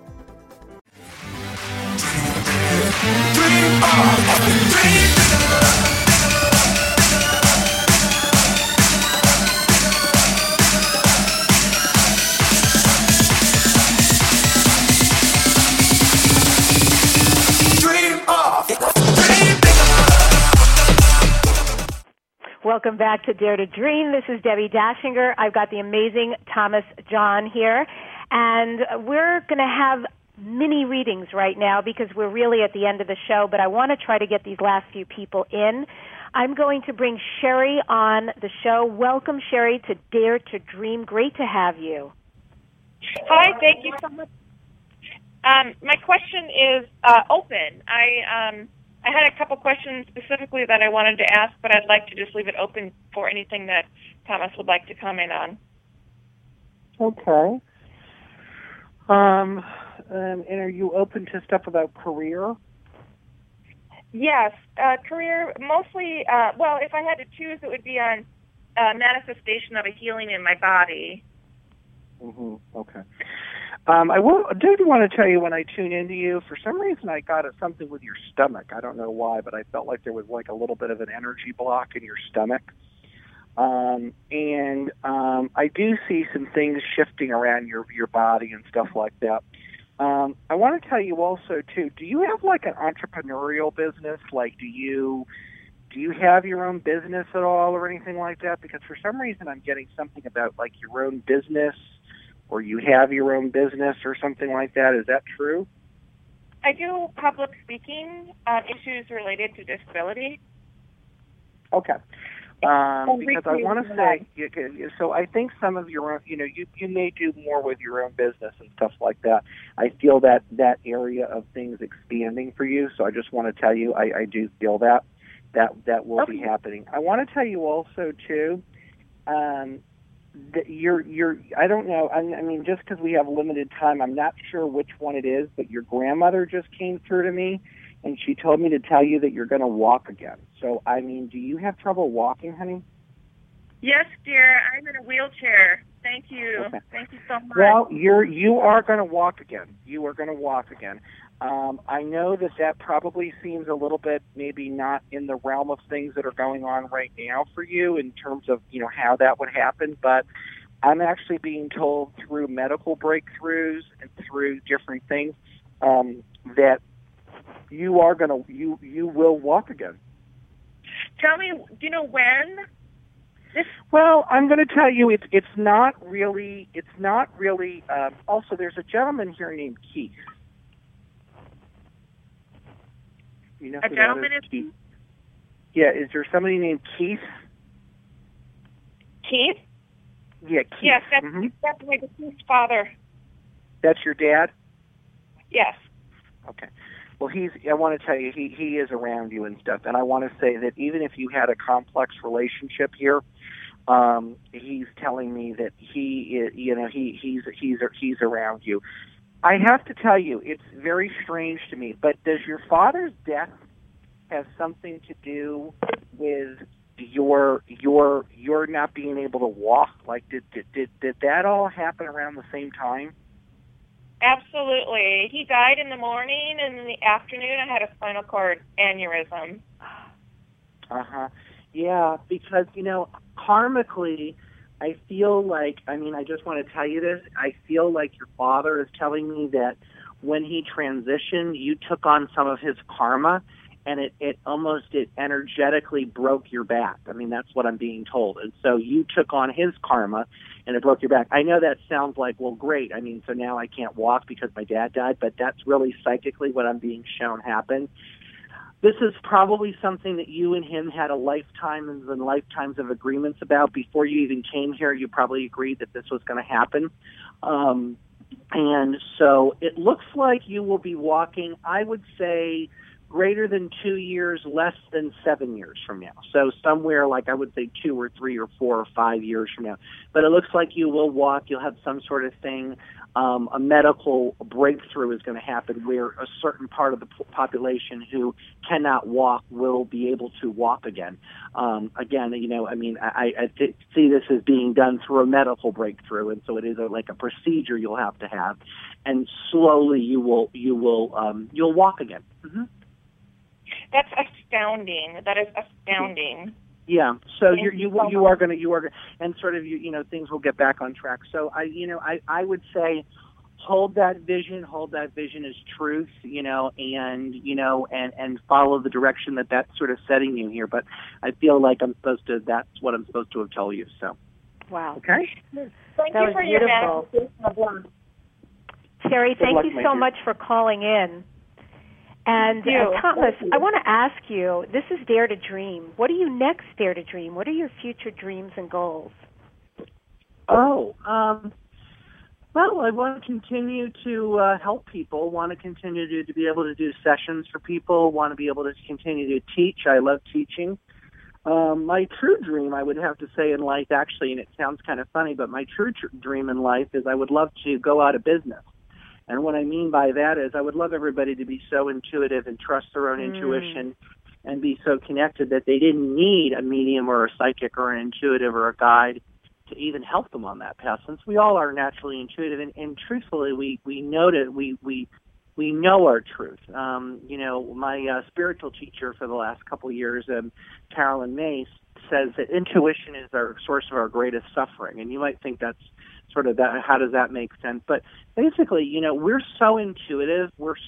Welcome back to Dare to Dream. This is Debbie Dashinger. I've got the amazing Thomas John here, and we're going to have mini readings right now because we're really at the end of the show, but I want to try to get these last few people in. I'm going to bring Sherry on the show. Welcome, Sherry, to Dare to Dream. Great to have you. Hi, thank you so much. My question is open. I had a couple questions specifically that I wanted to ask, but I'd like to just leave it open for anything that Thomas would like to comment on. Okay. And are you open to stuff about career? Yes, career mostly, well, if I had to choose, it would be on manifestation of a healing in my body. Mm-hmm. Okay. I did want to tell you when I tuned into you, for some reason I got something with your stomach. I don't know why, but I felt like there was like a little bit of an energy block in your stomach. I do see some things shifting around your body and stuff like that. I want to tell you also, too, do you have like an entrepreneurial business? Like, do you have your own business at all or anything like that? Because for some reason I'm getting something about like your own business, or you have your own business or something like that. Is that true? I do public speaking on issues related to disability. Okay. Because I want to say, so I think some of your own, you may do more with your own business and stuff like that. I feel that area of things expanding for you, so I just want to tell you I do feel that will be happening. I want to tell you also, too, that I don't know, I mean, just because we have limited time, I'm not sure which one it is, but your grandmother just came through to me, and she told me to tell you that you're going to walk again. So, I mean, do you have trouble walking, honey? Yes, dear. I'm in a wheelchair. Thank you. Okay. Thank you so much. Well, you are going to walk again. You are going to walk again. I know that probably seems a little bit maybe not in the realm of things that are going on right now for you in terms of, how that would happen, but I'm actually being told through medical breakthroughs and through different things that you will walk again. Tell me, do you know when? Well, I'm going to tell you, it's not really. Also, there's a gentleman here named Keith. You know a gentleman is Keith? Yeah, is there somebody named Keith? Keith? Yeah, Keith. Yes, that's my deceased father. That's your dad? Yes. Okay. Well, I want to tell you, he is around you and stuff, and I want to say that even if you had a complex relationship here, he's telling me that he's around you. I have to tell you, it's very strange to me, but does your father's death have something to do with your not being able to walk? Like, did that all happen around the same time? Absolutely. He died in the morning, and in the afternoon I had a spinal cord aneurysm. Uh-huh. Yeah, because, karmically, I feel like, I just want to tell you this, I feel like your father is telling me that when he transitioned, you took on some of his karma, and it almost energetically broke your back. That's what I'm being told. And so you took on his karma, and it broke your back. I know that sounds like, well, great. So now I can't walk because my dad died, but that's really psychically what I'm being shown happened. This is probably something that you and him had a lifetimes and lifetimes of agreements about. Before you even came here, you probably agreed that this was going to happen. And so it looks like you will be walking, I would say, greater than 2 years, less than 7 years from now. So somewhere like I would say 2 or 3 or 4 or 5 years from now. But it looks like you will walk. You'll have some sort of thing. A medical breakthrough is going to happen where a certain part of the population who cannot walk will be able to walk again. Again, I see this as being done through a medical breakthrough, and so it is like a procedure you'll have to have, and slowly you'll walk again. Mm-hmm. That's astounding. That is astounding. Yeah. So you are going to, and sort of things will get back on track. So I would say hold that vision as truth, and follow the direction that's sort of setting you here. But I feel like that's what I'm supposed to have told you. So. Wow. Okay. Thank you for your manifestation. Terry, thank you so much for calling in. And Thomas, I want to ask you, this is Dare to Dream. What are you next, Dare to Dream? What are your future dreams and goals? Well, I want to continue to help people, want to continue to be able to do sessions for people, want to be able to continue to teach. I love teaching. My true dream, I would have to say in life, actually, and it sounds kind of funny, but my true dream in life is I would love to go out of business. And what I mean by that is I would love everybody to be so intuitive and trust their own intuition and be so connected that they didn't need a medium or a psychic or an intuitive or a guide to even help them on that path. Since we all are naturally intuitive, and truthfully, we know that we know our truth. My spiritual teacher for the last couple of years, Carolyn Mace, says that intuition is our source of our greatest suffering. And you might think that's sort of that. How does that make sense? But basically, we're so intuitive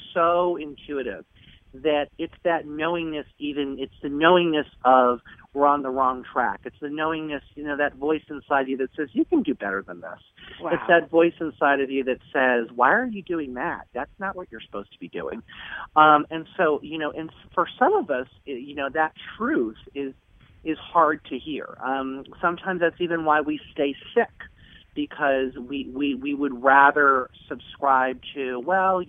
that it's that knowingness, it's the knowingness of we're on the wrong track. It's the knowingness, that voice inside you that says, you can do better than this. Wow. It's that voice inside of you that says, why are you doing that? That's not what you're supposed to be doing. And so, and for some of us, that truth is hard to hear. Sometimes that's even why we stay sick, because we would rather subscribe to,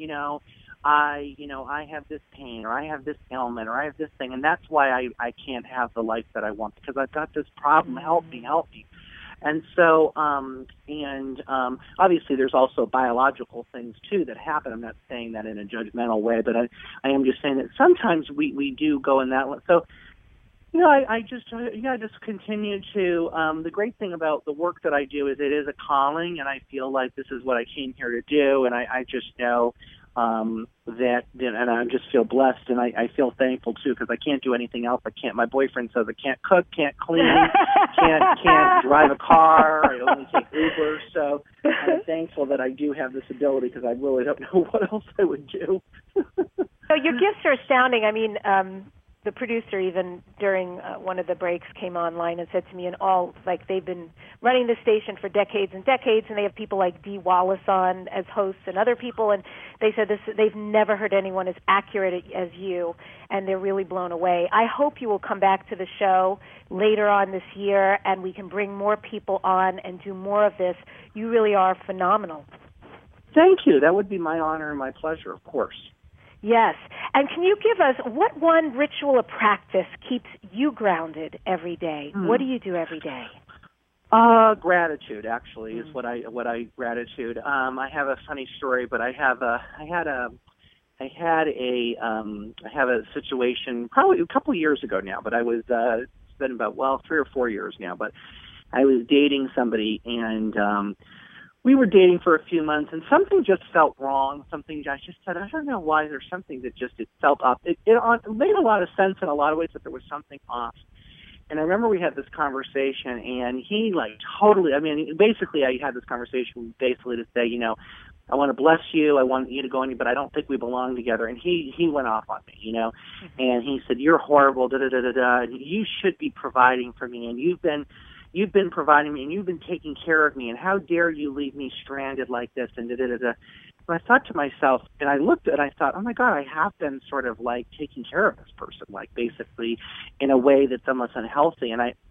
I have this pain, or I have this ailment, or I have this thing, and that's why I can't have the life that I want, because I've got this problem. Help me. And so, obviously there's also biological things too that happen. I'm not saying that in a judgmental way, but I am just saying that sometimes we do go in that way. So, I just continue to, the great thing about the work that I do is it is a calling, and I feel like this is what I came here to do, and I just know that, and I just feel blessed, and I feel thankful too, because I can't do anything else. My boyfriend says I can't cook, can't clean, can't drive a car. I only take Uber. So I'm thankful that I do have this ability, because I really don't know what else I would do. So your gifts are astounding. I mean, the producer even during one of the breaks came online and said to me, they've been running the station for decades and decades, and they have people like Dee Wallace on as hosts and other people, and they said they've never heard anyone as accurate as you, and they're really blown away. I hope you will come back to the show later on this year, and we can bring more people on and do more of this. You really are phenomenal. Thank you. That would be my honor and my pleasure, of course. Yes. And can you give us what one ritual or practice keeps you grounded every day? What do you do every day? Gratitude actually is what I gratitude. I have a funny story, but I have a situation probably a couple of years ago now, but I was it's been about 3 or 4 years now, but I was dating somebody, and we were dating for a few months, and something just felt wrong. Something I just said, I don't know why. There's something that it felt off. It made a lot of sense in a lot of ways, but there was something off. And I remember we had this conversation, and he basically I had this conversation basically to say, I want to bless you. I want you to go on, but I don't think we belong together. And he went off on me, and he said, you're horrible, and you should be providing for me, and you've been providing me, and you've been taking care of me, and how dare you leave me stranded like this, and da-da-da-da. And I thought to myself, and I looked at it, I thought, oh my God, I have been sort of like taking care of this person, like basically in a way that's almost unhealthy. And I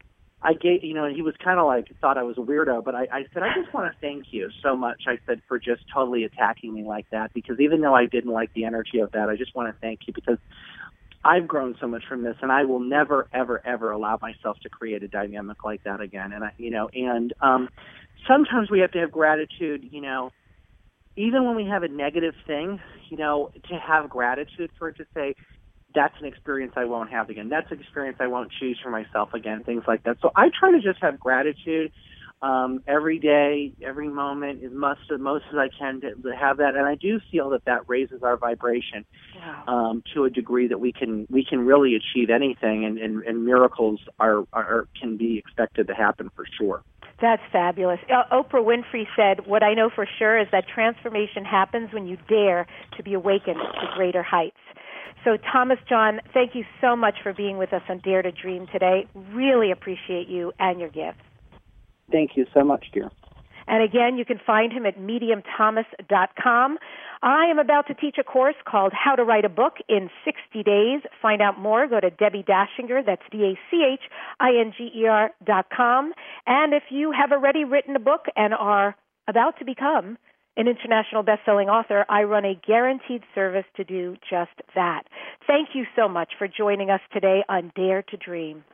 I gave, he was kind of like, thought I was a weirdo, but I said, I just want to thank you so much, I said, for just totally attacking me like that, because even though I didn't like the energy of that, I just want to thank you, because I've grown so much from this, and I will never, ever, ever allow myself to create a dynamic like that again. And sometimes we have to have gratitude, even when we have a negative thing, to have gratitude for it, to say, that's an experience I won't have again. That's an experience I won't choose for myself again, things like that. So I try to just have gratitude every day, every moment, as most as I can to have that. And I do feel that raises our vibration to a degree that we can really achieve anything, and miracles can be expected to happen for sure. That's fabulous. Oprah Winfrey said, what I know for sure is that transformation happens when you dare to be awakened to greater heights. So, Thomas John, thank you so much for being with us on Dare to Dream today. Really appreciate you and your gifts. Thank you so much, dear. And again, you can find him at mediumthomas.com. I am about to teach a course called How to Write a Book in 60 Days. Find out more, go to Debbie Dachinger, that's DACHINGER.com. And if you have already written a book and are about to become an international best-selling author, I run a guaranteed service to do just that. Thank you so much for joining us today on Dare to Dream.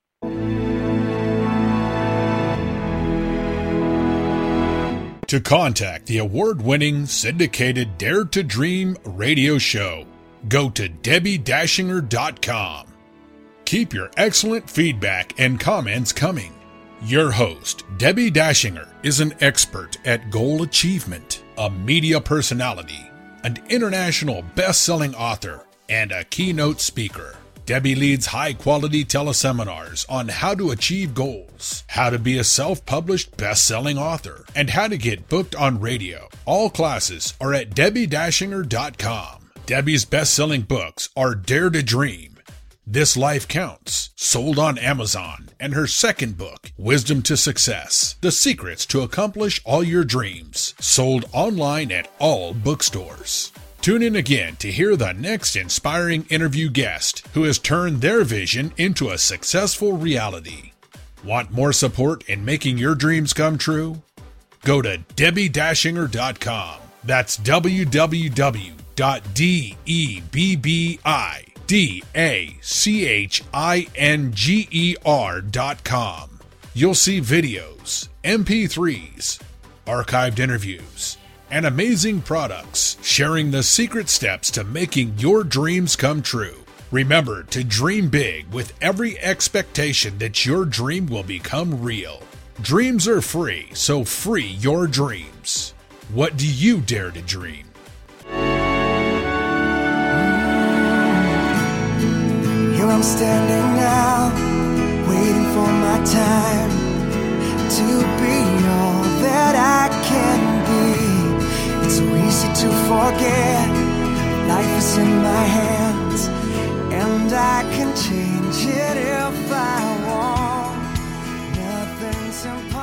To contact the award-winning syndicated Dare to Dream radio show, go to DebbieDachinger.com. Keep your excellent feedback and comments coming. Your host, Debbie Dachinger, is an expert at goal achievement, a media personality, an international best-selling author, and a keynote speaker. Debbie leads high-quality teleseminars on how to achieve goals, how to be a self-published best-selling author, and how to get booked on radio. All classes are at DebbieDachinger.com. Debbie's best-selling books are Dare to Dream, This Life Counts, sold on Amazon, and her second book, Wisdom to Success, The Secrets to Accomplish All Your Dreams, sold online at all bookstores. Tune in again to hear the next inspiring interview guest who has turned their vision into a successful reality. Want more support in making your dreams come true? Go to DebbieDachinger.com. That's www.DebbieDachinger.com. You'll see videos, MP3s, archived interviews, and amazing products sharing the secret steps to making your dreams come true. Remember to dream big with every expectation that your dream will become real. Dreams are free, so free your dreams. What do you dare to dream? Here I'm standing now, waiting for my time to be all that I can be. It's so easy to forget, life is in my hands, and I can change it if I want. Nothing's impossible.